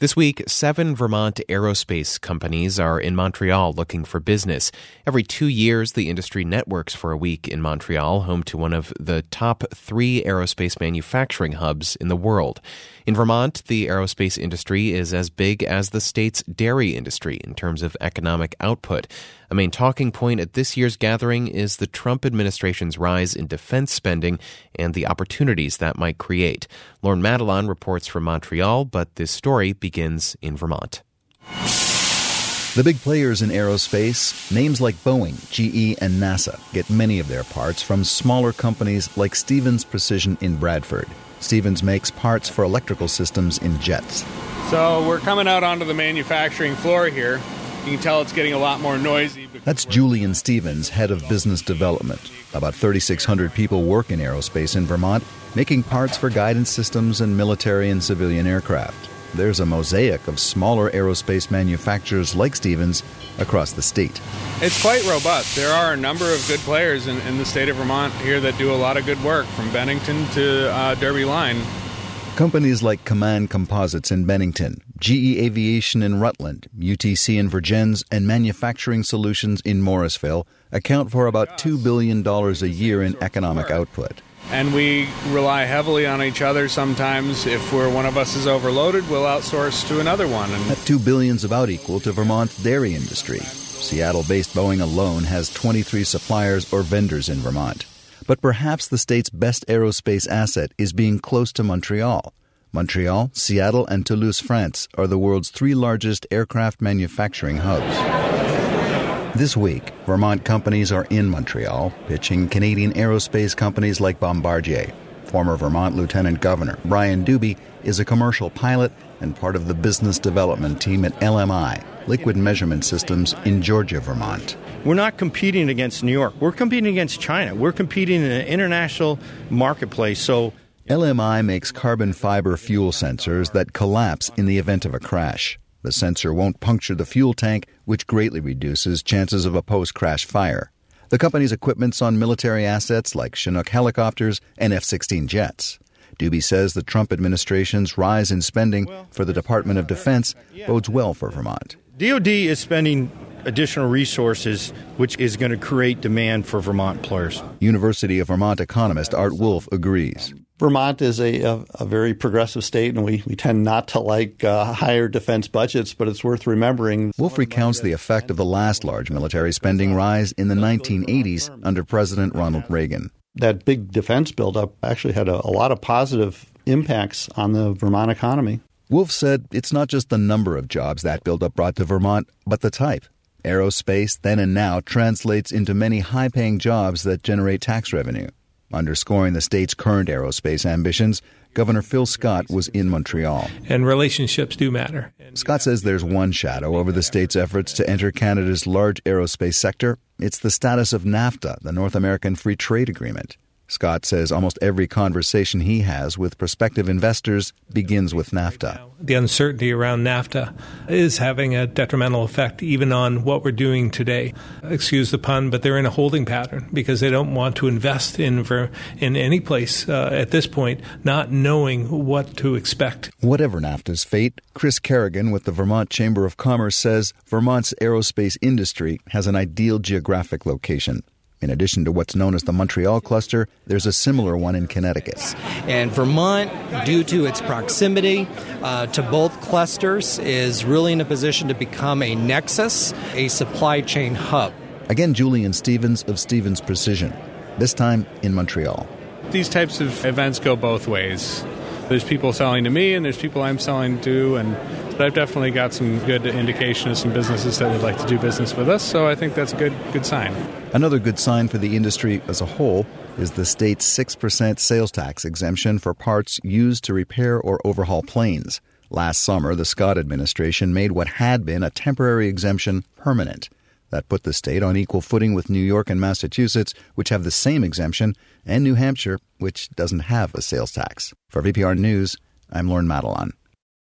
This week, 7 Vermont aerospace companies are in Montreal looking for business. Every 2 years, the industry networks for a week in Montreal, home to one of the top 3 aerospace manufacturing hubs in the world. In Vermont, the aerospace industry is as big as the state's dairy industry in terms of economic output. A main talking point at this year's gathering is the Trump administration's rise in defense spending and the opportunities that might create. Lauren Madelon reports from Montreal, but this story begins in Vermont. The big players in aerospace, names like Boeing, GE, and NASA, get many of their parts from smaller companies like Stevens Precision in Bradford. Stevens makes parts for electrical systems in jets. So we're coming out onto the manufacturing floor here. You can tell it's getting a lot more noisy. That's Julian Stevens, head of business development. About 3,600 people work in aerospace in Vermont, making parts for guidance systems and military and civilian aircraft. There's a mosaic of smaller aerospace manufacturers like Stevens across the state. It's quite robust. There are a number of good players in the state of Vermont here that do a lot of good work, from Bennington to Derby Line. Companies like Command Composites in Bennington, GE Aviation in Rutland, UTC in Vergennes, and Manufacturing Solutions in Morrisville account for about $2 billion a year in economic output. And we rely heavily on each other sometimes. If one of us is overloaded, we'll outsource to another one. That $2 billion is about equal to Vermont's dairy industry. Seattle-based Boeing alone has 23 suppliers or vendors in Vermont. But perhaps the state's best aerospace asset is being close to Montreal. Montreal, Seattle, and Toulouse, France are the world's 3 largest aircraft manufacturing hubs. This week, Vermont companies are in Montreal, pitching Canadian aerospace companies like Bombardier. Former Vermont Lieutenant Governor Brian Dubie is a commercial pilot and part of the business development team at LMI, Liquid Measurement Systems in Georgia, Vermont. We're not competing against New York. We're competing against China. We're competing in an international marketplace. So LMI makes carbon fiber fuel sensors that collapse in the event of a crash. The sensor won't puncture the fuel tank, which greatly reduces chances of a post-crash fire. The company's equipment's on military assets like Chinook helicopters and F-16 jets. Dubie says the Trump administration's rise in spending for the Department of Defense bodes well for Vermont. DoD is spending additional resources, which is going to create demand for Vermont employers. University of Vermont economist Art Wolf agrees. Vermont is a very progressive state, and we tend not to like higher defense budgets, but it's worth remembering. Wolf recounts the effect of the last large military spending rise in the 1980s under President Ronald Reagan. That big defense buildup actually had a lot of positive impacts on the Vermont economy. Wolf said it's not just the number of jobs that buildup brought to Vermont, but the type. Aerospace, then and now, translates into many high-paying jobs that generate tax revenue. Underscoring the state's current aerospace ambitions, Governor Phil Scott was in Montreal. And relationships do matter. Scott says there's one shadow over the state's efforts to enter Canada's large aerospace sector. It's the status of NAFTA, the North American Free Trade Agreement. Scott says almost every conversation he has with prospective investors begins with NAFTA. The uncertainty around NAFTA is having a detrimental effect even on what we're doing today. Excuse the pun, but they're in a holding pattern because they don't want to invest in any place at this point, not knowing what to expect. Whatever NAFTA's fate, Chris Kerrigan with the Vermont Chamber of Commerce says Vermont's aerospace industry has an ideal geographic location. In addition to what's known as the Montreal cluster, there's a similar one in Connecticut. And Vermont, due to its proximity to both clusters, is really in a position to become a nexus, a supply chain hub. Again, Julian Stevens of Stevens Precision, this time in Montreal. These types of events go both ways. There's people selling to me, and there's people I'm selling to, but I've definitely got some good indication of some businesses that would like to do business with us, so I think that's a good sign. Another good sign for the industry as a whole is the state's 6% sales tax exemption for parts used to repair or overhaul planes. Last summer, the Scott administration made what had been a temporary exemption permanent. That put the state on equal footing with New York and Massachusetts, which have the same exemption, and New Hampshire, which doesn't have a sales tax. For VPR News, I'm Lauren Madelon.